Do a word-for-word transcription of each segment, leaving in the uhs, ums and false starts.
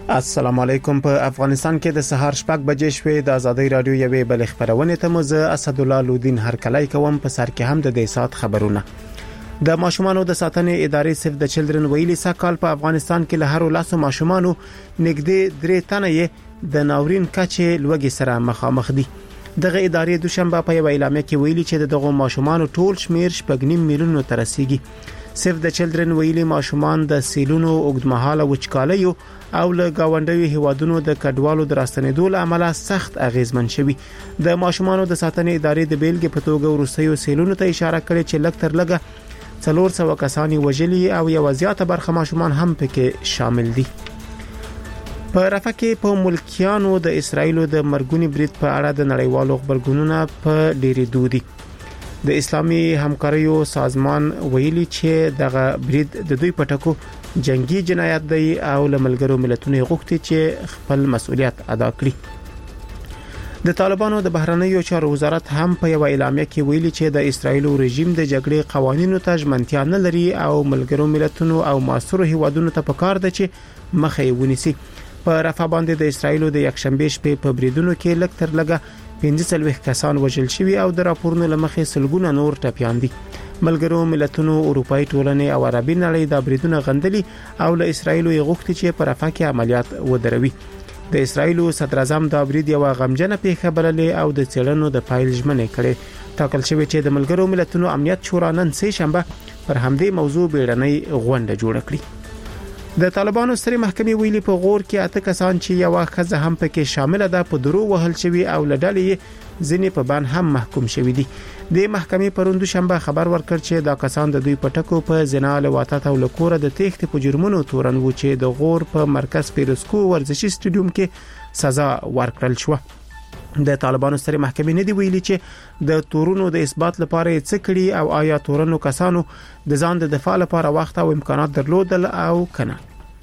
السلام علیکم. په افغانستان کې د سهار شپږ بجې شوې د ازادي رادیو یوې بل خبرونه ته مزه اسد الله لودین هرکلای کوم. په سر کې هم د دې سات خبرونه. د ماشومانو د ساتنې ادارې سیف د چلډرن ویلي سکهال په افغانستان کې له هر لاسو ماشومانو نږدې درې تنه د ناورین کچې لوګي سره مخامخ دي. دغه ادارې دوشنبه په یو اعلامیه کې ویلي چې دغه ماشومانو ټول شمیر شپږ نیم میلیون ته رسیدي. سیف د چلډرن ویلي ماشومان د سیلونو اوږدمهاله وچکالیو او له گاونډیو هیوادونو د کډوالو دراستنېدو له امله سخت اغیزمن شوي. د ماشومانو د ساتنې ادارې د بیلګې په توګه وروستیو سیلونو ته اشاره کړې چې لږ تر لږه څلور سوه کسانی وژلي او یو زیاته برخه ماشومان هم پکې شامل دي. په رفح کې په ملکیانو د اسرایلو د مرګونی برید په اړه د نړیوالو خبرګونونو په ډېری دودي. د اسلامي همکاریو سازمان ویلي چې دغه برید د دوی پټکو جنگي جنایت دی او له ملګرو ملتونو غوښتي چې خپل مسؤلیت ادا کړي. د طالبانو د بهرنیو چارو وزارت هم په یو اعلامیه کې ویلي چې د اسرایلو رژیم د جګړې قوانینو ته ژمنتیا نه لري او ملګرو ملتونو او معاصرو هیوادونو ته پکار ده چې مخه ونیسي. په رفح باندې د اسرایلو د یکشنبه شپې په بریدونو کې لږ تر لږه پنځه څلوېښت کسان وژل شوي او د راپورونو لمخې سلګونه نور ټپيان دي. ملګرو ملتونو، اروپאי ټولنې او عربي نړۍ د بریدونو غندلي او له اسرایلو یې غوښتي چې په رفح کې عملیات ودروي. د اسرایلو صدر اعظم دا برید یو غمجنه پیښه بللې او د څېړنو د پایل ژمنه کړې. ټاکل شوی چې د ملګرو ملتونو امنیت شورا نن سه شنبه پر همدې موضوع بیړنۍ غونډه جوړه کړې. د طالبانو سترې محکمې ویلي په غور کې اته کسان چې یو ښځه هم پکې شامل ده په درو وهل شوی او لډلې ځینې په بان هم محکوم شوی دي. د محکمې پروند شنبه خبر ورکړ چې دا کسان د دوی پټکو په زنا لواطت او لکوره د تېښتې په جرمونو تورن و چې د غور په مرکز پیرسکو ورزشي سټیډیوم کې سزا ورکړل شو. د طالبانو سترې محکمې نه دی ویلي چې د تورونو د اثبات لپاره څه کړي او آیا تورنو کسانو د ځان د دفاع لپاره وخت او امکانات درلودل او کنه.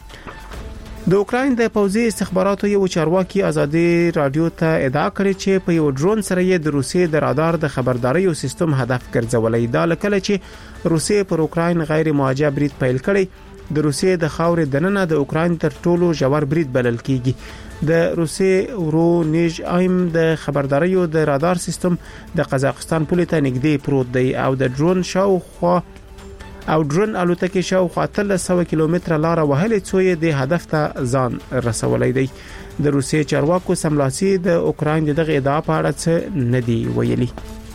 د اوکراین د پوځي استخباراتو یو چارواکي ازادي رادیو ته ادعا کړې چې په یو ډرون سره یې د روسیې د رادار د خبرداري سیستم هدف ګرځولې. دا لکه چې روسیې پر اوکراین غیر موجه برید پیل کړي. د روسیې د خاورې دننه د اوکراین تر ټولو ژور برید بلل کیږي. د روسیې ورو نیج ایم د خبرداري د رادار سیستم د قزاقستان پولې ته نږدې پروت دی او د ډرون شاوخوا او ډرون الوتکې شاوخوا اتلس سوه کیلومتره لار وهلې څو یې د هدف ته ځان رسولای دی. د روسیې چارواکو سملاسي د اوکراین دغه ادعا په اړه څه نه دی ویلي.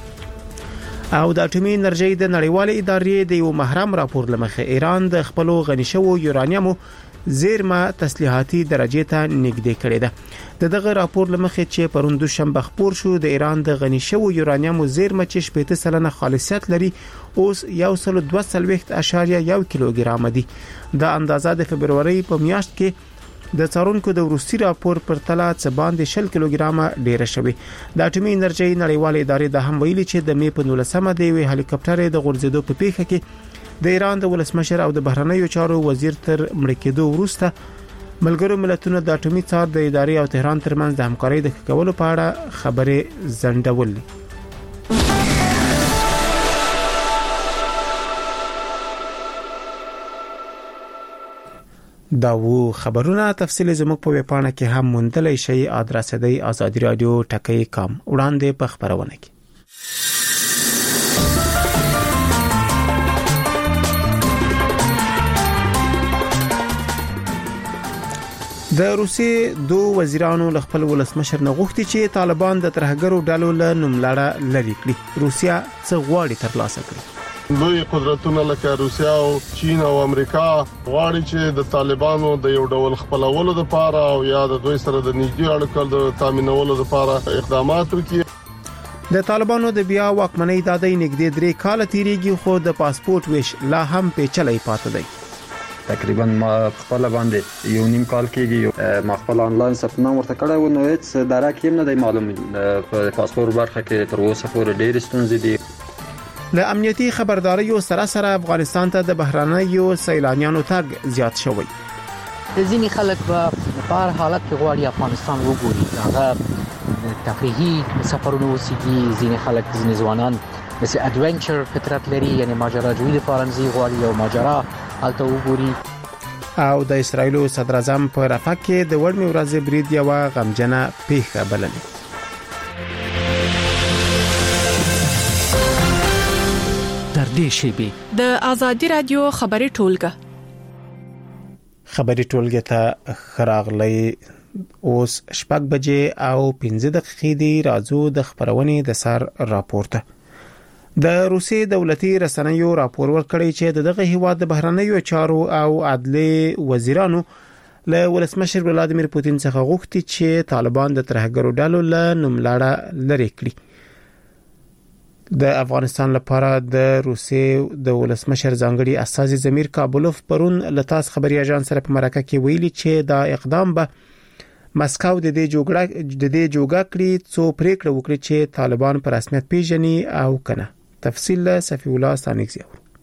او د اټومي انرژي د نړیوالې ادارې د یو محرم راپور لمخې ایران د خپل غني شوو یورانیوم زیرمه تسلیحاتي درجه ته نږدې کړې ده. د دغه راپور لمخې چې پروند شنبه خبر شو د ایران د غني شوو یورانیوم زیرمه چې شپږ سلنه خالصیت لري اوس یو سل دوه څلوېښت اعشاریه یو کیلوګرام دي. دا اندازه د فبرवरी په میاشت کې د څارونکو د وروستي راپور پر تله څه باندې شل کیلوګرام ډیره شوی. د اټومي انرژي نړیوالې ادارې د هم ویلي چې د می په نولسمه د وی هلیکاپټر د غورځېدو په پیښه کې د ایران د ولسمشر او د بهرنیو چارو وزیر تر مړ کېدو وروسته ملګرو ملتونو د اټومي څار د ادارې او تهران ترمنځ د همکارۍ د کولو په اړه خبرې ځنډولې. دا وو خبرونه. تفصیل زموږ په ویبپاڼه کې هم موندلای شئ. ادرس دی آزادی رادیو ټکی کام. وړاندې په خبرونه کې د روسیې دوه وزیرانو له خپل ولسمشر نه غوښتي چې طالبان د ترهګرو ډلو له نوملړه لري کړي. روسیا څه غواړي ترلاسه کړي؟ لوی قدرتونه لکه روسیا او چین او امریکا غواړي چې د طالبانو د یو ډول خپلولو لپاره او یا د دوی سره د نږدې اړیکو د تامینولو لپاره اقدامات وکړي. د طالبانو د بیا واکمنۍ د دې نږدې درې کال تیریږي خو د پاسپورت ویش لا هم پیچلې پاتې دی. تقریبا ما خپل باندې یو نیم کال کېږي ما خپل آنلاین ثبتنام ورته کړی و نو هیڅ درک یې نه دی معلوم. په پاسپورت برخه کې تر اوسه پورې ډېر ستونزې دي. له امنیتي خبرداريو سره سره افغانستان ته د بهرانيو سیلانیانو تګ زیات شوی. ځینې خلک په هر حالت کې غواړي افغانستان وګوري. هغه تفریحي سفرونه وسیږي. ځینې خلک ځینې ځوانان مثل اډونچر فطرت لري، یعنی ماجراجویي د فارنزي غواړي او ماجرا هلته وګوري. او د اسرایل صدر اعظم په رفح کې د وړمې ورځې برید یو غمجنه پیښه بللې. در دې شیبې د ازادي رادیو خبري ټولګه خبري ټولګه ته خراغلي اوس شپږ بجې او پنځه دقیقې دی. راځو د خبرونې د سر راپورته. د روسي دولتي رسنیو راپور ورکړی چې دغه هیواد د بهرنیو چارو او عدالت وزیرانو له ولسمشر ولادیمیر پوتین څخه غوښتي چې طالبان د ترهګرو ډلو له نوملړه لري کړي. د افغانستان لپاره د روسي د ولسمشر ځانګړي استازي زمیر کابلوف پرون لتاس خبري اژانس سره په مرکه کې ویلي چې دا اقدام به مسکو د دې جوګړه د دې جوګه کړی څو پریکړه وکړي چې طالبان پر رسمیت پیژني او کنه. تفصیل صفی الله ثانیزی.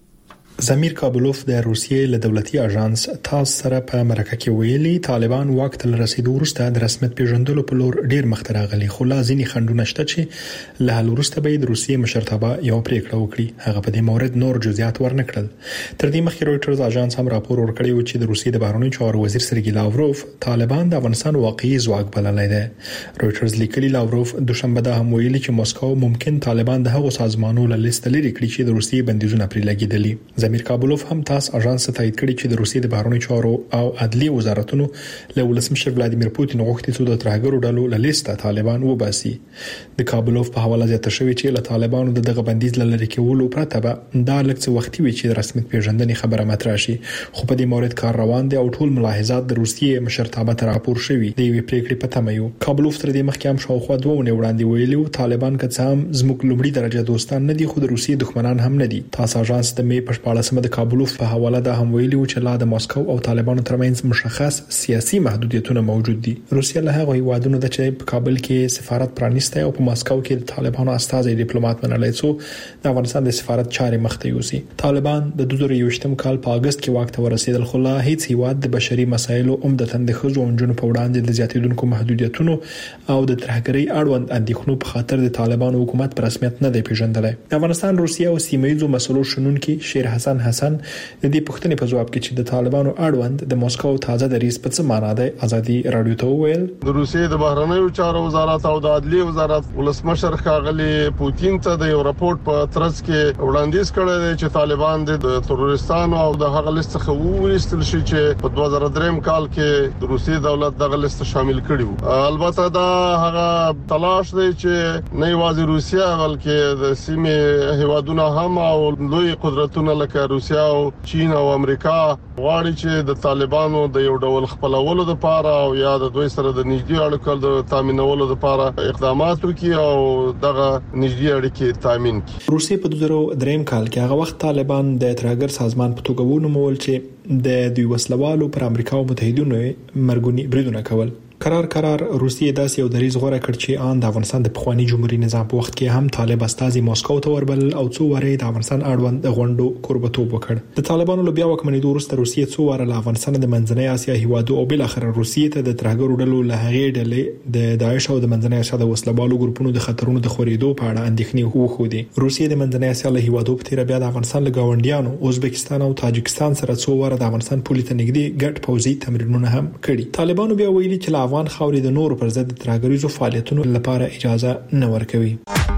زمیر کابلوف د روسیې له دولتي اژانس تاس سره په مرکه کې ویلي طالبان واک ته رسیدو وروسته د رسمیت پیژندلو په لور ډیر مخ ته راغلي، خو لا ځینې خنډونه شته چې له حل وروسته به د روسیې مشرتابه یو پریکړه وکړي. هغه په دې مورد نور جزئیات ورنکړل. تر دې مخکې رويټرز اژانس هم راپور ورکړی و چې د روسیې د بهرنیو چارو وزیر سرګی لاوروف طالبان د افغانستان واقعي ځواک بللی دی. رويټرز لیکلي لاوروف دوشنبه د هم ویلي چې مسکو ممکن طالبان د هغو سازمانونو له لیست لري کړي چې د روسیې بندیزونه پرې لګیدلي. زمیر کابلوف هم تاس اژانس تایید کړی چې د روسیې د بهرنیو چارو او عدالت وزارتونو له ولسمشر ولادیمیر پوتین غوښتي چې د ترهګرو ډلو له لیسته طالبان وباسي. د کابلوف په حواله زیاته شوی چې له طالبانو دغه بندیز لری کېولو پرته به دا لکه وختي وي چې د رسمیت پیژندنې خبره مطرح شي، خو په دې مورد کار روان دی او ټول ملاحظات د روسیې مشرتابه ته راپور شوی دی. وی پریکړې په تمه یو. کابلوف تر دې مخکې هم شاوخوا دوه ونې وړاندې ویلي طالبان که څه هم زموږ لومړي درجه دوستان نه دي، خو د روسیې دښمنان هم نه دي. تاس اژانس د مې په شپاړسمه د کابلوف په حواله دا هم ویلي و چې لا د مسکو او طالبانو ترمنځ مشخص سیاسي محدودیتونه موجود دي. روسیه له هغه هیوادونو د چې په کابل کې سفارت پرانیسته او په مسکو کې د طالبانو استازي ډیپلوماټ منلای څو د افغانستان د سفارت چارې مخته یوسي. طالبان د دوه زره یوویشتم کال په اگست کې واک ته ورسېدل، خو لا هیڅ هیواد د بشري مسایلو عمدتاً د ښځو او نجونو په وړاندې د زیاتېدونکو محدودیتونو او د ترهګرۍ اړوند اندېښنو په خاطر د طالبانو حکومت په رسمیت نه دی پیژندلی. افغانستان، روسیه او سیمه ییزو مسلو شنونکي شیر حسن حسن د دې پوښتنې په جواب کې چې د طالبانو اړوند د مسکو تازه دریځ په څه معنا دی ازادي رادیو ته وویل. د روسیې د بهرنیو چارو وزارت او د عدالت وزارت ولسمشر ښاغلي پوتین ته د یو راپور په ترڅ کې وړاندیز کړی دی چې طالبان د تروریستانو او د هغه لیست څخه وویستل شي چې په دوه زره درې کال کې د روسیې دولت دغه لیست شامل کړی و. البته دا هغه تلاش دی چې نه یوازې روسیه بلکې د سیمې هیوادونه هم او لوی قدرتونه لکه روسیه او چین او امریکا غواړي چې د طالبانو د یو ډول خپلولو لپاره او یا د دوی سره د نږدې اړیکو د تامینولو لپاره اقدامات وکړي او دغه نږدې اړیکې تامین کړي. روسیې په دوه زره درې کال کې هغه وخت طالبان د ترهګر سازمان په توګه ونومول چې د دوی وسلوالو پر امریکا او متحدینو مرګونی بریدونه کول. قرار قرار روسیې داسې یو دریځ غوړه کړ چې ان د افغانستان د پخوانی جمهوریت نظام په وخت کې هم طالب استازي مسکو ته وربل او څو واره د افغانستان اړوند غونډو قربتوب وکړ. د طالبانو له بیا واکمنېدو وروسته روسیې څو واره له افغانستان د منځنۍ اسیا هیوادو او بل اخر روسیې ته د ترهګرو ډلو له هغې ډلې د داعش او د منځنۍ اسیا د وسلوالو ګروپونو د خطرونو د خورېدو په اړه اندېښنې وښودې. روسیې د منځنۍ اسیا له هیوادو په تیر بیا د افغانستان له گاونډیانو ازبکستان او تاجکستان سره څو واره د افغانستان پولې ته نږدې ګډ پوځي تمرینونه هم کړي. طالبانو بیا ویلي چې له افغان خاورې د نور پر ضد ترهګریزو فعالیتونو لپاره اجازه نه ورکوي.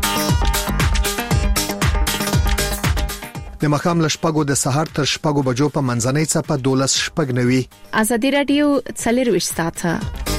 د مخام لشپګو د سحر تر شپګو بجو په منځنۍ صفه دولس شپګ نوي. ازادي رادیو څلرويشت ساعته.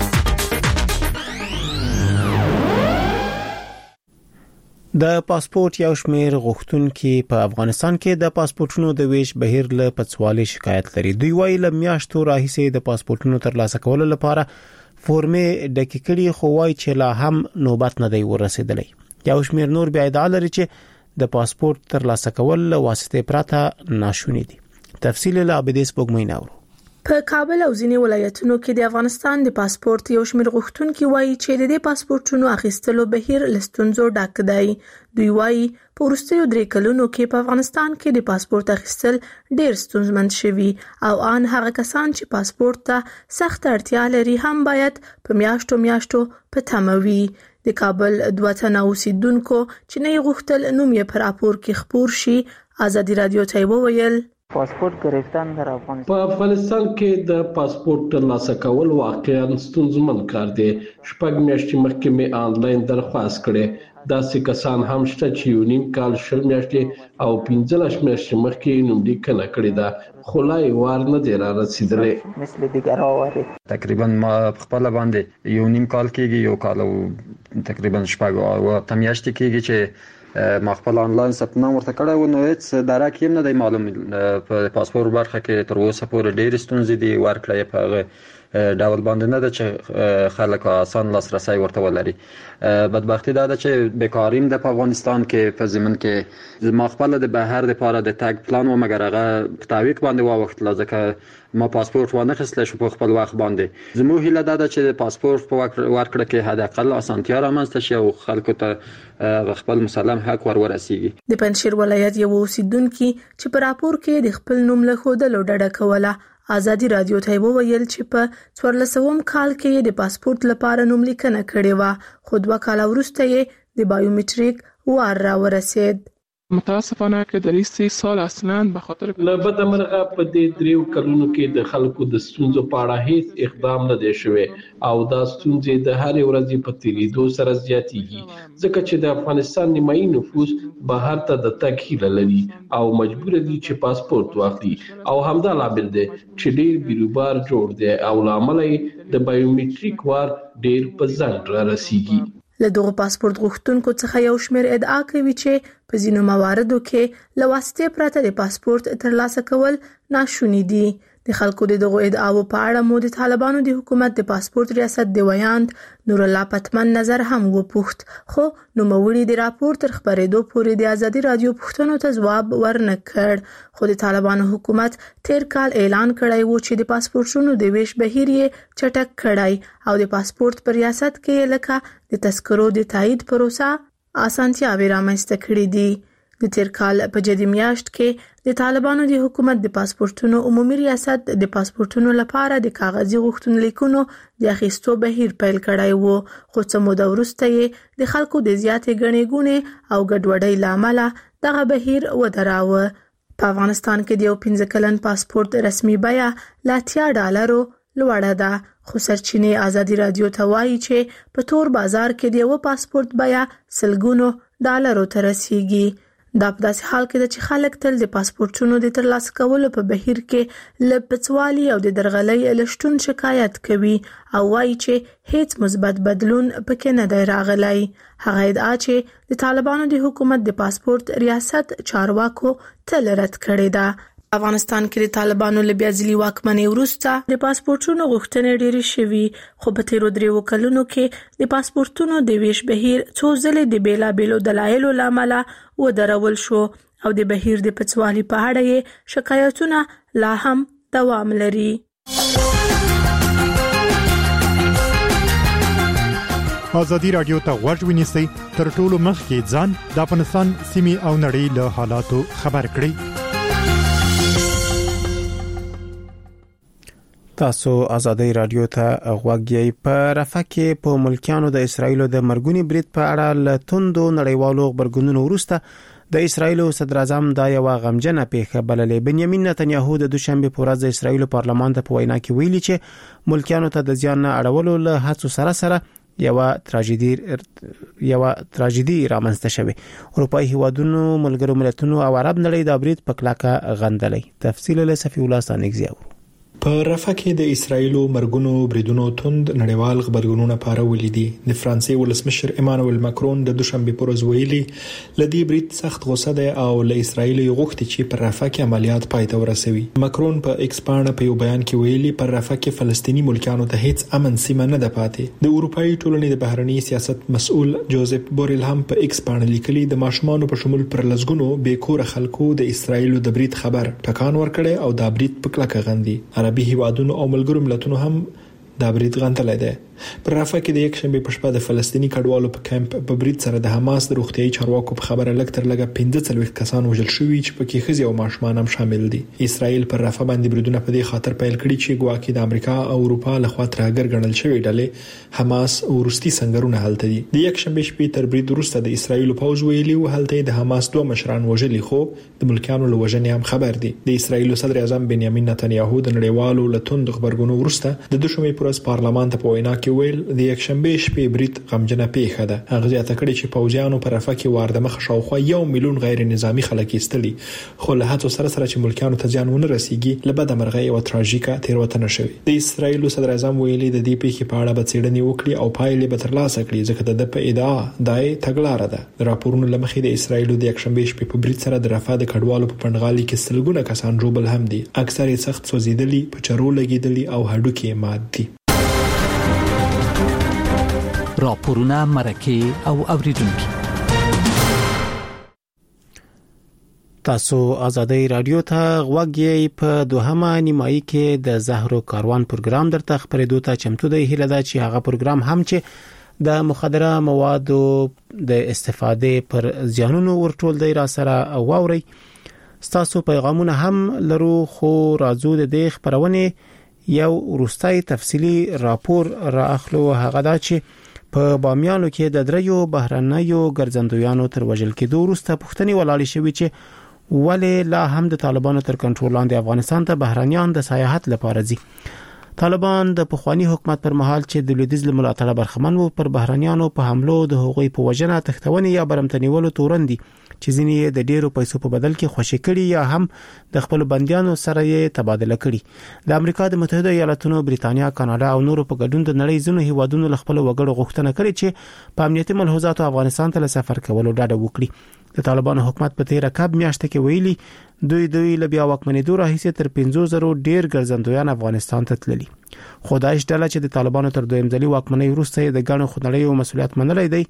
د پاسپورت یو شمېر غوښتونکي په افغانستان کې د پاسپورتونو د ویش بهیر له پڅوالي شکایت لري. دوی وايي له میاشتو راهیسې د پاسپورتونو ترلاسه کولو لپاره فورمې ډکې کړي، خو وايي چې لا هم نوبت نه دی ورسېدلی. یو شمېر نور بیا ادعا لري چې د پاسپورت ترلاسه کول له واسطې پرته ناشونی دي. تفصیل له عبدیس بوګمین اورو. په کابل او ځینې ولایتونو کې د افغانستان د پاسپورت یو شمېر غوښتونکي وایي چې د دې پاسپورتونو اخیستلو بهیر لستونزو ډک دی. دوی وایي په وروستیو درې کلونو کې په افغانستان کې د پاسپورت اخیستل ډېر ستونزمن شوي او ان هغه کسان چې پاسپورت ته سخت اړتیا لري هم باید په میاشتو میاشتو په تمه وي. د کابل دوه تنه اوسیدونکو چې نه یې غوښتل نوم یې په راپور کې خپور شي ازادي رادیو ته وویل پاسپورت گرفتن در افغانستان په افغانستان کې د پاسپورت ترلاسه کول واقعا ستونزمن کار دی. شپږ میاشتې مخکې مې آنلاین درخواست کړې. داسې کسان هم شته چې یو نیم کال شل میاشتې او پنځلس میاشتې مخکې نوملیکنه کړې ده خو لا یې وار نه دی را رسېدلی. مثل دیگر آواره تقریبا ما په خپله باندې یو نیم کال کېږي، یو کال او تقریبا شپږ او اته میاشتې کېږي چې ما خپل آنلاین ثبت نام ورته کړی و، نو هېڅ درک یې هم نه دی معلوم. په پاسپورت برخه کې تر اوسه پورې ډېرې ستونزې دي، ورکړه یې په هغه ډول باندې نه ده چې خلک آسان لاسرسی ورته ولري. بدبختي دا ده چې بیکاریم ده په افغانستان کې. په ضمن کې ما خپله د بهر دپاره د تګ پلان و، مګر هغه په تعویق باندې واوښتله ځکه ما پاسپورت وانه خیستلی شو په خپل وخت باندې. زموږ هیله دا ده چې د پاسپورت په ورکړه کې حداقل اسانتیا رامنځته شي او خلکو ته خپل مسلم حق ور ورسیږي. د پنجشیر ولایت یو اوسیدونکي چې په راپور کې د خپل نوم له ښودلو ډډه کوله ازادي رادیو ته وویل چې په څوارلسم کال کې د پاسپورت لپاره نوملیکنه کړې وه خو دوه کاله وروسته یې د بایومټریک وار را ورسید. متاسفانه که در این سه سال اصلا به خاطر له بده مرغه په دې دریو کلونو کې د خلکو د ستونزو په اړه هیڅ اقدام نه دی شوی او دا ستونزې د هرې ورځې په تیریدو سره زیاتېږي ځکه چې د افغانستان نیمایي نفوس بهر ته د تګ هیله لري او مجبور دي چې پاسپورت واخلي او همدا لامل دی چې ډېر بیروبار جوړ دی او له امله یې د بایومټریک وار ډېر په ځنډ را رسیږي. له دغه پاسپورت غوښتونکو څخه یو شمېر ادعا کوي چې په ځینو مواردو کې له واسطې پرته د پاسپورت ترلاسه کول ناشوني دي. د خلکو د دغو ادعاو په اړه مو د طالبانو د حکومت د پاسپورت ریاست د ویاند نور الله پتمن نظر هم وپوښت خو نوموړي د راپور تر خبرېدو پورې د ازادي رادیو پوښتنو ته ځواب ورنه کړ. خو د طالبانو حکومت تیر کال اعلان کړی و چې د پاسپورتونو د ویش بهیر یې چټک کړی او د پاسپورت په ریاست کې لکه د تذکرو د تایید پروسه اسانتیاوې رامنځته کړې دي. د تیر کال په جدي میاشت کې د طالبانو د حکومت د پاسپورتونو عمومي ریاست د پاسپورتونو لپاره د کاغذي غوښتنلیکونو د اخیستو بهیر پیل کړی و خو څه موده وروسته یې د خلکو د زیاتې ګڼې ګوڼې او ګډوډۍ له امله دغه بهیر ودراوه. په افغانستان کې د یو پنځه کلن پاسپورت رسمي بیه له اتیا ډالرو لوړه ده خو سرچینې ازادي رادیو ته وایي چې په تور بازار کې د یو پاسپورت بیه سلګونو ډالرو ته رسیږي. دا په داسې حال کې ده چې خلک تل د پاسپورتونو د ترلاسه کولو په بهیر کې له پڅوالي او د درغلۍ له شتون شکایت کوي او وایي چې هیڅ مثبت بدلون پکې نه دی راغلی. هغه ادعا چې د طالبانو د حکومت د پاسپورت ریاست چارواکو تل رد کړې ده. افغانستان کې د طالبانو له بیا ځلي واکمنۍ وروسته د پاسپورتونو غوښتنې ډېرې شوي خو په تیرو دریو کلونو کې د پاسپورتونو د ویش بهیر څو ځلې د بیلابیلو دلایلو له امله ودرول شو او د بهیر د پڅوالي په اړه یې شکایتونه لا هم دوام لري. ازادي رادیو ته غوږ ونیسئ تر ټولو مخکې ځان د افغانستان سیمې او نړۍ له حالاتو خبر کړئ. تاسو ازادي رادیو ته غوږ یې. په رفح کې په ملکیانو د اسرایلو د مرګونی برید په اړه له توندو نړیوالو خبرګونونو وروسته د اسرایلو صدر اعظم دا یو غمجنه پیښه بللې. بنیامین نتنیاهو د دوشنبه په ورځ د اسرایلو پارلمان ته په وینا کې ویلي چې ملکیانو ته د ځان نه اړولو له هڅو سره سره یو تراژیدي یو تراژیدي رامنځته شوه. اروپאי هیوادونو ملګرو ملتونو او عرب نړۍ د برید په کلاکه غندلې. تفصیل له صفی الله سانګزیو. په رفح کې د اسرایلو مرګونو بریدونو توند نړیوال خبرګونونه پارولې دي. د فرانسې ولسمشر ایمانوئل ماکرون د دوشنبه پر ورځ ویلي لدی برید سخت غوسه ده او له اسرایل غوښتي چې پر رفح کې عملیات پای ته ورسوي. ماکرون په ایکس باندې په یو بیان کې ویلي پر رفح کې فلسطینی ملکانو ته هیڅ امن سیمه نه ده پاتې. د اروپאי ټولنې د بهرنی سیاست مسؤل جوزف بوریل هم په ایکس باندې لیکلي د ماشومان په شمول پر لزګونو بیکور خلکو د اسرایل د برید خبر ټکان ورکړي او د برید په کلکه غندي. عربي هیوادونو او ملګرو ملتونو هم دا برید غندلای دی. پر رافع کې د یک شنبه په شپه د فلسطینی کډوالو په کمپ په برید سره د حماس د روغتيایي چارواکو په خبره لګ تر لګه پنځه وڅلوېښت کسان وژل شوي چې پکې ښځې او ماشومان هم شامل دي. اسرائیل پر رافع باندې بریدونه په دې خاطر پیل کړي چې ګواکې د امریکا او اروپا لخوا ترهګر ګڼل شوی ډلې حماس او روسي سنگرونه هلته دي. د یک شنبه شپې تر برید وروسته د اسرائیل پوځ ویلي و هلته د حماس دوه مشران وژلي خو د ملکیانو له وژنې هم خبر دي. د اسرائیل صدر اعظم بنیامین نتنیاهو د نړیوالو لتوند خبرګونو وروسته د دوشنبه پر ورځ پارلمان ته په وینا کې ویل د یک شنبه شپې برید غمجنه پیښه ده. هغه زیاته کړې چې پوځیانو پر رافع کې وارده مخ شاوخوا یو میلیون غیر نظامی خلک ایستلي خو له هڅو سره سره چې ملکیانو ته ځان ونه رسیږي لبد مرغۍ او تراژیکه تیروتنه شوې. د اسرائیل صدر اعظم ویلي د دې پیښې په اړه به څېړنې وکړي او پایلې به ترلاسه کړي ځکه د په ادعا دای تګلاره ده. راپورونه لمخې د اسرائیل د یک شنبه شپې په برید سره د رافع د کډوالو په پندغالي کې سلګونه کسان جوړبل هم دي. اکثر یې سخت سوځیدلي په چرو لګیدلي او هډوکي مات دي. راپورونه مرکه او اوریدونکو تاسو آزادۍ رادیو ته غوږی په دوهمه نیمایي کې د زهرو کاروان پروګرام درته خبرېدو ته چمتو دی. هیله ده چې هغه پروګرام هم چې د مخدره موادو د استفادې پر زیانونو ورټول دی را سره واوري. تاسو پیغامونه هم لرو خو راځو د دې خبرونه یو وروستي تفصيلي راپور را اخلو. هغه دا چې په بامیانو کې د دریو بهرنیو ګرځندویانو تر وژل کېدو وروسته پوښتنې ولاړې شوې چې ولې لا هم د طالبانو تر کنټرول لاندې افغانستان ته بهرنیان د سیاحت لپاره ځي. طالبان د پخوانی حکومت پر مهال چې د لویدیځ له ملاتړه برخمن وو پر بهرنیانو په حملو د هغوی په وژنه تختونې یا برمتنیولو تورندي چې ځینې د ډیرو پیسو په بدل کې خوشی کړي یا هم د خپل بنديانو سره یې تبادله کړي. د امریکا د متحده ایالاتونو، بریتانیا، کاناډا او نورو په ګډون د نړۍ ځینو هیوادونو له خپل وګړو غوښتنه کړې چې په امنیتي ملحوظاتو افغانستان ته سفر کولو ډاډه وکړي. د طالبانو حکومت په تیر کب میاشت کې ویلي دوی دوی له بیا واکمنېدو راهیسې تر پنځه زره ډیر ګرځندویان افغانستان ته تللي. خدایش ډله چې د طالبانو تر دویم ځلي واکمنۍ وروسته د غنو خنړیو مسولیت منلای دی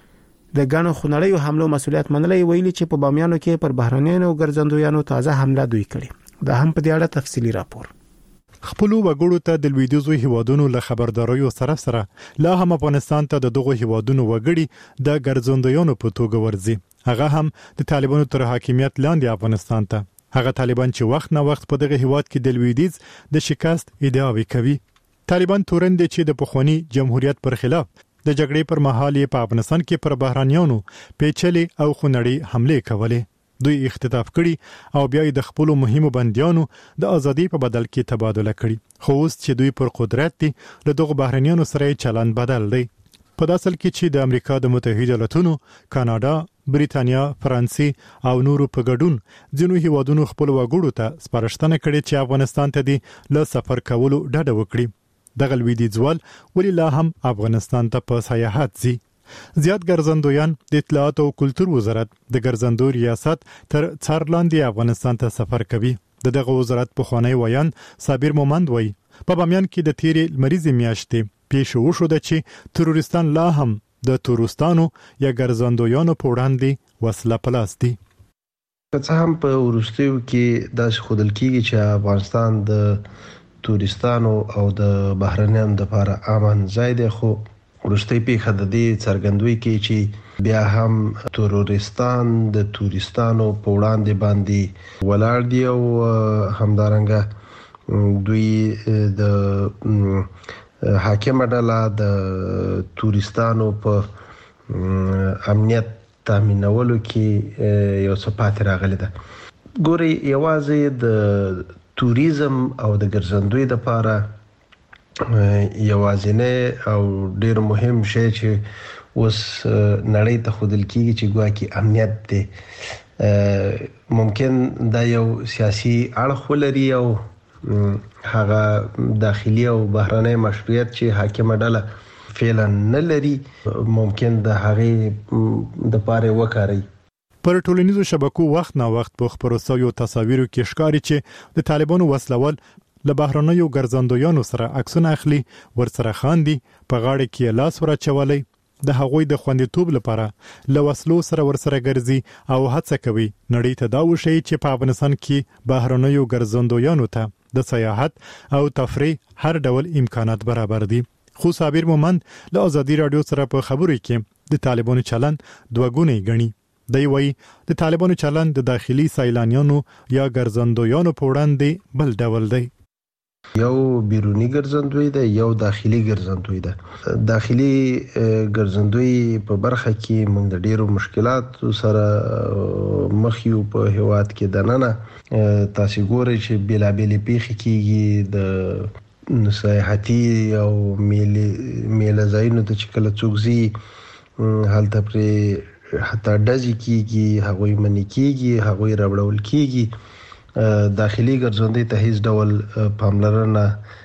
د غنو خنړیو حملو مسولیت منلای ویلي چې په بامیانو کې پر بهرنیانو ګرځندویانو تازه حمله دوی کړې. دا هم په دې اړه تفصيلي راپور. خپل وګړو ته د لویدیځو هیوادونو له خبرداريو سره سره لا هم افغانستان ته د دغه هیوادونو وګړي د ګرځندویانو په توګه ورځي. هغه هم د طالبانو تر حاکمیت لاندې افغانستان ته. هغه طالبان چې وخت نه وخت په دغه هیواد کې د لویدیځ د شکست ادعاوې کوي. طالبان تورن دي چې د پخوانی جمهوریت پر خلاف د جګړې پر مهال په افغانستان کې پر بهرانيانو پیچلي او خنړی حمله کولې. دوی اختطاف کړي او بیا د خپل مهمو بنديانو د ازادي په بدل کې تبادله کړي. خو اوس چې دوی پر قدرت دي له دغه بهرانيانو سره چلند بدل دی. په داسل کې چې د امریکا د متحده ایالاتونو، کاناډا، بریتانیا، فرانسې او نورو په ګډون ځینو هیوادونو خپل وګړو ته سپارښتنه کړې چې افغانستان ته دي له سفر کولو ډډه وکړي. دغه لویدیځوال ولې لا هم افغانستان ته په سیاحت ځي. زیات ګرځندویان د اطلاعات او کلتور وزارت د ګرځندو ریاست تر څار لاندې افغانستان ته سفر کوي. د دغه وزارت په خوانی ویان صابر مومند وایي په بامیان کې د تیرې مریض میاشتې پیښ وشو د چې تروریستان لا هم د تورستانو یا ګرځندویانو په وړاندې وسله پلاس دي. څه هم په ورستیو کې د خودل کېږي چې افغانستان د تورستانو او د بهرنیانو لپاره امن ځای دی، خو ورستي پیښه د دې څرګندوي کې چې بیا هم تورستان د تورستانو په وړاندې باندې ولاړ دي او همدارنګه دوی د حاکمه ډله د تورستانو په امنیت تامینولو کې یو څه پاتې راغلی ده. ګوري یوازې د توریزم او د ګرځندوی لپاره یوازینه او ډیر مهم شی چې اوس نړۍ ته خودل کیږي چې ګواکې امنیت دی. ممکن دا یو سیاسي اړخ ولري او هغه داخلي او بهرنی مشروعیت چې حاکمه ډله فعلا نه لري ممکن د هغې د پاره وکړي. پر ټولنیزو شبکو وخت نه وخت په خبرو سویو تصاویرو کې ښکاري چې د طالبانو وسلوال له بهرنیو ګرځندویانو سره عکسونه اخلي، ورسره خاندي، په غاړه کې لاس ورچولي، د هغوی د خوندیتوب لپاره له وسلو سره ورسره ګرځي او هڅه کوي نړۍ ته دا وښيي چې په افغانستان کې بهرنیو ګرځندویانو ته د سیاحت او تفریح هر ډول امکانات برابر دي. خو صابر مومند له ازادي رادیو سره په خبرو کې د طالبانو چلند دوه ګونی غني. دی وایي د طالبانو چلند د داخلي سیلانیانو یا ګرځندویانو په وړاندې بل ډول دی. یو بیرونی ګرځندوی ده، یو داخلي ګرځندوی ده. داخلي ګرځندوی په برخه کې موږ د ډیرو مشکلاتو سره مخ یو په هیواد کې دننه تاسو ګورئ چې بلابل پیخي کیږي د سیاحتي او میله ځایونو ته چې کله څوک ځي هلته پرې حتی ډزې کیږي، هغوی منې کیږي، هغوی راوړل کیږي. داخلي ګرځندوی ته هیڅ ډول پاملرنه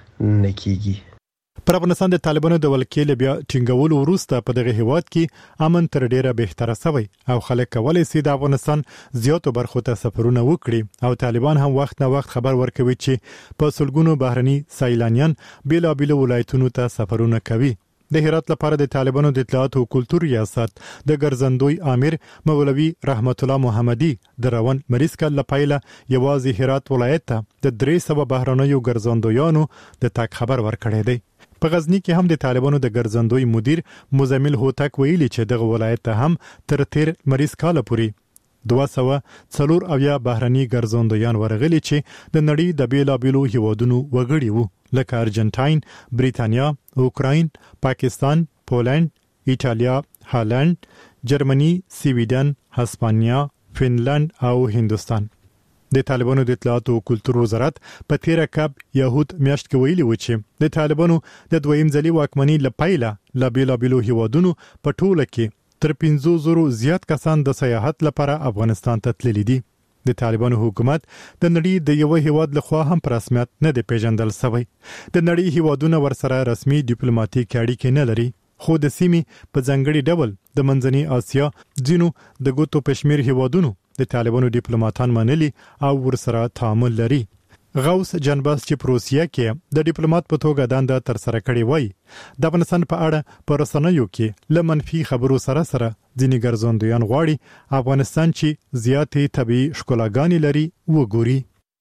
نه کیږي. پر افغانستان د طالبانو د ولکې بیا ټینګولو وروسته په دغه هیواد کې امن تر ډیره بهتره شوی او خلک کولای شي د افغانستان زیاتو برخو ته سفرونه وکړي او طالبان هم وخت نه وخت خبر ورکوي چې په سلګونو بهرني سیلانیان بیلابیل ولایتونو ته سفرونه کوي. د هرات لپاره د طالبانو د اطلاعات او کلتور ریاست د ګرځندوی امیر مولوی رحمت الله محمدي د روان مریض کال لپاره یوازې هرات ولایت ته د درې سوه بهرنیو ګرځندویانو د تک خبر ورکړی دی. په غزنی کې هم د طالبانو د ګرځندوی مدیر مزمل هوتک ویلي چې دغه ولایت ته هم تر تیر مریض کال پورې دوه سوه څلور اویا بهرني ګرځندویان ورغلي چې د نړۍ د بیلابیلو هیوادونو وګړي وو لکه ارجنټاین، بریتانیا، اوکراین، پاکستان، پولند، ایټالیا، هالند، جرمني، سویډن، هسپانیا، فنلند او هندوستان. د طالبانو د اطلاعات او کلتور وزارت په تیر کب یهود میاشت کې ویلي و چې د طالبانو د دویم ځلي واکمنۍ لپاره لا بیلابیلو هیوادونو په ټوله کې تر پنځه زره زیات کسان د سیاحت لپاره افغانستان ته تللي دي. د طالبانو حکومت د نړۍ د یو هیواد لخوا هم په رسمیت نه دی پیژندل شوی. د نړۍ هیوادونه ورسره رسمي ډیپلوماټیک اړیکې نه لري، خو د سیمې په ځانګړي ډول د منځنۍ اسیا ځینو د ګوتو پشمیر هیوادونو د طالبانو ډیپلوماټان منلي او ورسره تعامل لري. غوث جنباس چې پروسیا کې د ډیپلوماټ په توګه دنده تر سره کړې وای د افغانستان په اړه په رسنیو کې له منفي خبرو سره سره ځینې ګرځندویان غواړي افغانستان چې زیاتې طبي ښکلاګانې لري وګوري.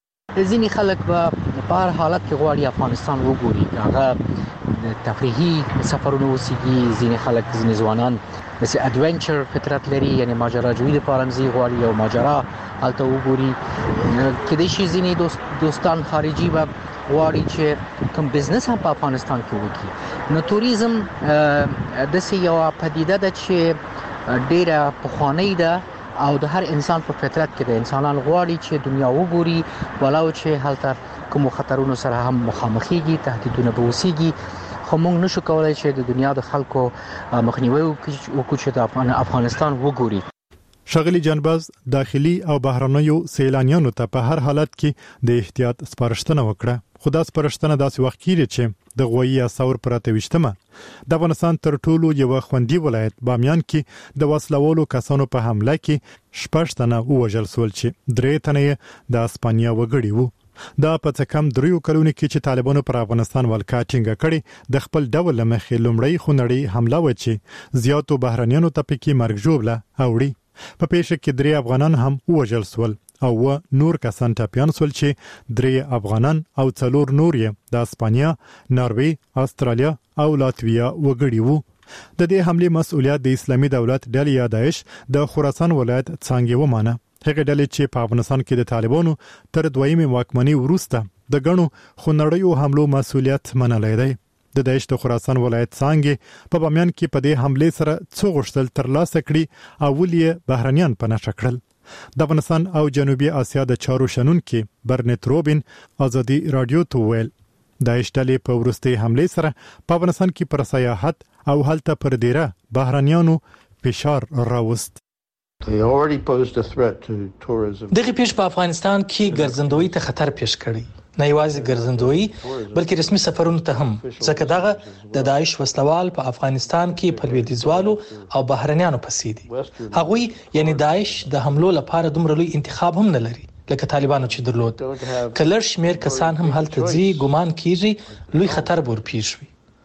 ځینې خلک په هر حالت کې غواړي افغانستان وګوري، هغه تفریحي سفرونه وسیږي. ځینې خلک ځینې ځوانان د اډونچر فطرت لري، یعنی ماجراجویي لپاره مزي غواړي او ماجرا هلته وګوري. کله چې ځینې دوست دوستان خارجي به غواړي چې کوم بزنس هم په افغانستان کې وکړي. نو توریزم د سې یو پدیده ده چې ډیره پخوانۍ ده او د هر انسان په فطرت کې د انسانان غواړي چې دنیا وګوري، ولو چې هلته کوم خطرونو سره هم مخامخېږي، تهدیدونه به وسیږي. خو موږ نشو کولای چې د دنیا د خلکو مخنیوي وکړو چې د افغانستان وګوري. شغلی جنباز داخلي او بهرنیو سیلانیانو ته په هر حالت کې د احتیاط سپارښتنه وکړه. خو دا سپارښتنه داسې وخت کې چې د غوي اساور پراته وشتمه د افغانستان تر ټولو یو خوندي ولایت بامیان کې د وسلوالو کسانو په حمله کې شپږ تنه ووژل شول چې درې تنه د اسپانیا وګړي وو. دا په څه کم دریو کلونو کې چې طالبانو پر افغانستان ولکا ټینګه کړي د خپل ډول مخې لومړی خونړی حمله و چې زیاتو بهرنیانو ته پکې مرګ ژوبله اوړي. په پیښه کې درې افغانان هم ووژل شول او و نور کسان ټپیان شول چې درې افغانان او څلور نور یې د اسپانیا، ناروی، استرالیا او لاتویا وګړي وو. د دې حمله مسؤلیت د اسلامي دولت ډلې یا داعش د خراسان ولایت څنګه ومانه. هغه ډلې چې په افغانستان کې د طالبانو تر دویمه واکمنۍ وروسته د غنو خونړیو حملو مسؤلیت منلای دی. د داعش د خراسان ولایت څنګه په بامیان کې په دې حمله سره څو غشتل تر لاسه کړي او ولې بهرنیان په نشه کړل. د افغانستان او جنوبي اسیا د چارو شنن کې برنت روبین ازادي رادیو ته ویل داعش ډلې په ورستي حمله سره په افغانستان کې پر سیاحت او هلته پر ډیره بهرنیانو فشار راوست. دغه پیښ په افغانستان کې ګرځندوی ته خطر پیښ کړی، نه یوازې ګرځندوی بلکې رسمي سفرونو ته هم، ځکه دغه د داعش وسلوال په افغانستان کې په لویدیځوالو او بهرنیانو پسې دي. هغوی یعنی داعش د حملو لپاره دومره لوی انتخاب هم نه لري لکه طالبانو چې درلود. کلر شمیر کسان هم هلته ځي، ګمان کیږي لوی خطر به ورپېښ وي.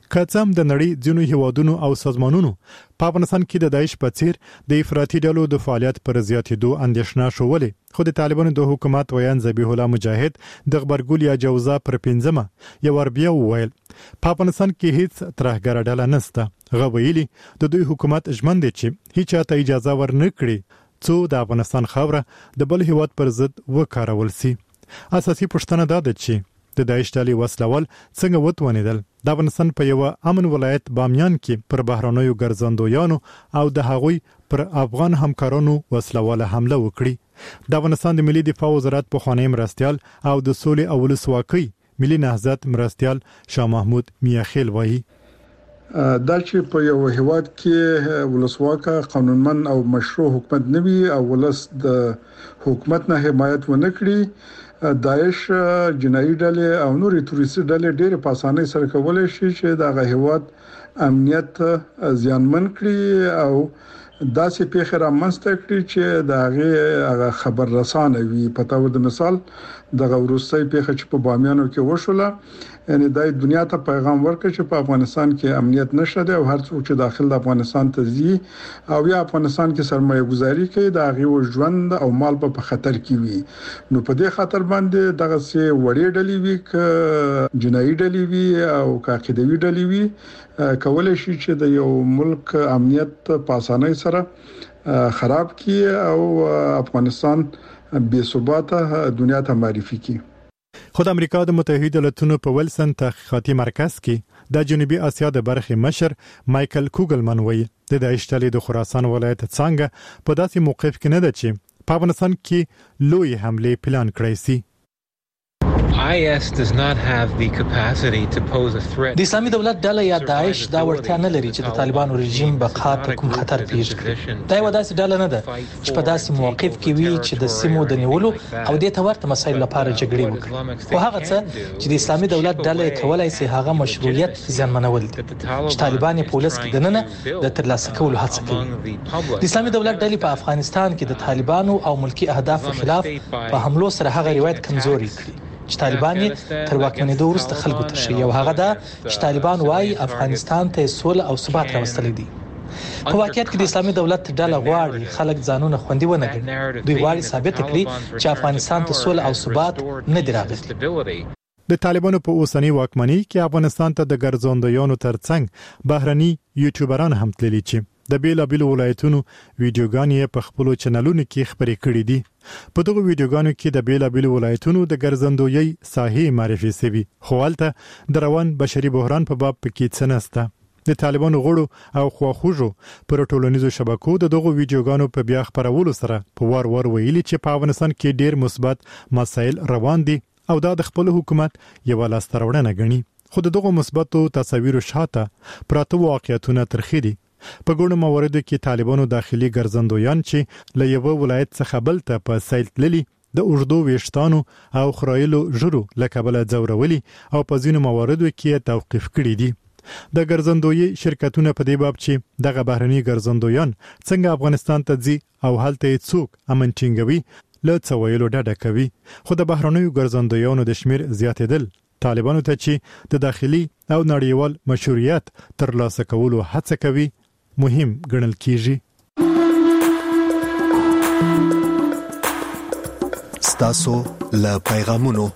کڅم د نړۍ ځینو هیوادونو او سازمانونو په افغانستان کې د داعش په څیر د افراطي ډلو د فعالیت پر زیاتېدو اندېښنه شولې خو د طالبانو د حکومت ویان ذبیح الله مجاهد د خبرګول یا جوزا پر پنځمه یو اربیا وویل په افغانستان کې هیڅ ترهګر ډله نشته غویلی د دوی حکومت ژمن دي چې هیڅ چاته اجازه ورنکړي څو د افغانستان خاوره د بل هیواد پر ضد وکارول سي اساسي پوښتنه دا ده چې د داعش ډلې وسلوال څنګه وتوانیدل د افغانستان په یو امن ولایت بامیان کې پر بهرانيو ګرځندویانو او د هغوی پر افغان همکارانو وسلواله حمله وکړي د افغانستان د ملي دفاع وزارت په خوانی مرستيال او د سولې او ولسواکۍ ملي نهضت مرستيال شاه محمود میاخیل وایي دا چې په یو هیواد کې ولسواکه قانونمن او مشروع حکومت نوي او ولس د حکومت نه حمایت ونکړي داعش جنایي ډلې او نورې تروریستي ډلې ډېر په اسانۍ سره کولای شي چې د هیواد امنیت زیانمن کړي او داسې پیښه رامنځته کړي چې د هغه خبر رسانه وي په تور د مثال د غورستۍ پیښه چې په بامیانو کې وشوله یعنی د دنیا ته پیغام ورکړي چې په افغانستان کې امنیت نشته او هر څوک چې داخل د افغانستان ته ځي او یا افغانستان کې سرمایه گذاري کوي د هغه ژوند او مال په خطر کې وي نو په دې خاطر باندې دغه سي وړې ډلې وي ک جنایي ډلې وي او کاقیدوي ډلې وي کولای شي چې د یو ملک امنیت په اسانۍ سره خراب کړي او افغانستان بې ثباته دنیا ته معرفي کړي خود امریکا د متحده ایالاتونو په ولسن تحقیقاتي مرکز کې د جنوبي اسیا د برخې مشر مايكل کوګلمن وایي د داعش ډلې د خراسان ولایت څنګه په داسې موقف کې نه ده چې په افغانستان کې لوی حمله پلان کړی سي I S does not have the capacity to pose a threat. د اسلامي دولت ډله یا داعش دا وړتیا نه لري چې د طالبانو رژیم بقا ته کوم خطر پیښ کړي. دا یو داسې ډله نه ده چې په داسې موقف کې وي چې د سیمو د نیولو او د تورته مسایل لپاره جګړې وکړي. خو هغه څه چې د اسلامي دولت ډله کولای سي هغه مشروعیت ځانمنول دي چې طالبان په پولیس کې دننه د ترلاسه کولو هڅه کوي. د اسلامي دولت ډلې په افغانستان کې د طالبانو او ملکی اهدافو خلاف په حملو سره هغه روایت کمزوري کړی چې طالبان تر واکمنېدو وروسته خلکو ته شي او هغه دا چې طالبان وايي افغانستان ته سوله او ثبات راوستل دي. په واقعیت کې د اسلامي دولت ډله غواړي خلک ځانونه خوندي ونه کړي. دوی غواړي ثابت کړي چې افغانستان ته سوله او ثبات نه دی راغلی. د طالبانو په اوسنی واکمنۍ کې افغانستان ته د ګرځندویانو ترڅنګ بهرني یوټیوبران هم تللي چې د بیلابیلو ولایتونو ویډیوګانې په خپل چینلونو کې خبرې کړې دي. په دغه ویډیوګانو کې د بیلابیلو ولایتونو د ګرځندویي ساحې معرفي شوی خو هلته د روان بشري بحران په باب کې څه نشته. د طالبانو غړو او خواخوږو پر ټولنیزو شبکو د دغه ویډیوګانو په بیا خبرولو سره په وار وار ویلي چې په افغانستان کې ډیر مثبت مسایل روان دي او دا د خپل حکومت یو لاستهراوړنه ګڼي. خو دغه مثبتو تصاویرو شاته پراته واقعیتونه ترخې دي. په ګڼو مواردو کې طالبانو داخلي ګرځندویان چې له یو ولایت څخه بل ته په سیل تللي د اوږدو ویشتانو او خرایلو ژرو له کبله ځورولي او په ځینو مواردو کې توقیف کړي دي. د ګرځندویي شرکتونه په دې باب چې دغه بهرني ګرځندویان څنګه افغانستان ته ځي او هلته څوک امن ټینګوي له څه ویلو ډډه کوي. خو د بهرنیو ګرځندویانو د شمیر زیاتېدل طالبانو ته چې د داخلي او نړیوال مشروعیت ترلاسه کولو هڅه کوي مهم ګڼل کیږي. ستاسو له پیغامونو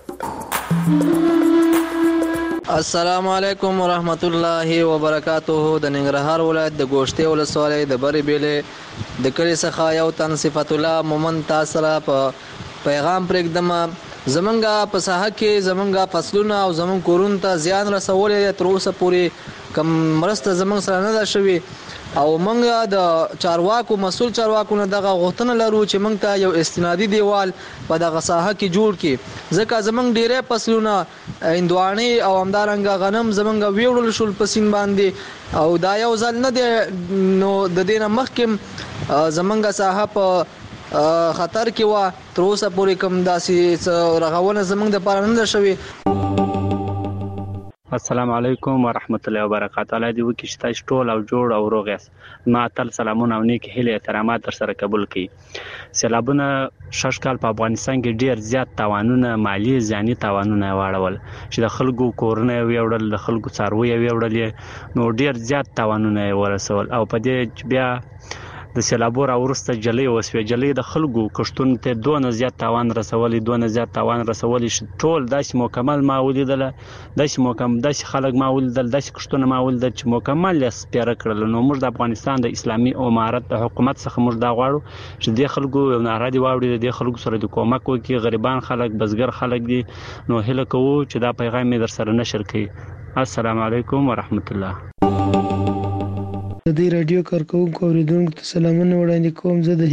السلام علیکم ورحمت الله وبرکاتہ. د ننګرهار ولایت د ګوشتې ولسوالۍ د بری بیلې د کلی څخه یو تن صفت الله مومن تاسو را په پیغام پرېږدم. زمونږه په ساحه کې زمونږه فصلونه او زمون کورون ته زیان رسولې تر اوسه پورې کم مرسته زمون سره نه ده شوی او مونږ د چارواکو مسول چارواکو نه دغه غوښتنه لرو چې مونږ ته یو استنادي دیوال په دغه ساحه کې جوړ کړي ځکه زمونږ ډیره فصلونه اندواني او همدارنګه غنم زمونږ ویوړل شول په سین باندې او دا یو ځل نه دی نو د دینه مخکې زمونږ ساحه په خطر کې و تر اوسه پورې کوم داسې رغونه زمونږ د پاره نه شوی. السلام علیکم ورحمت الله وبرکاته. الله دې وکړي چې تاسو ټول او جوړ او روغ یاست. ما تل سلامونه او نیک هیله احترامات در سره قبول کړي. سیلابونه شش کال په افغانستان کې ډیر زیات تاوانونه مالی ځاني تاوانونه واړول چې د خلکو کورونه ویوړل، د خلکو څاروي ویوړل، نو ډیر زیات تاوانونه ورسول. او په دې بیا د سیلابو راورسته جلې وسوي، جلې د خلکو کشتون ته دونه زیات تاوان رسولي دونه زیات تاوان رسولي چې ټول داسې مکمل ما ولیدل، داسې مکمل داسې خلک ما ولیدل، داسې کشتونه ما ولیدل چې مکمل یې سپیره کړل. نو موږ د افغانستان د اسلامي امارت د حکومت څخه موږ دا غواړو چې د خلکو ناره دی واوړي، د خلکو سره د کومک وکړي. غریبان خلک، بزګر خلک دي، نو هله کوو چې دا پیغام در سره نشر کړي. السلام علیکم ورحمت الله. د دې رادیو کارکونکو اوریدونکو ته سلامونه وړاندې کوم. زه د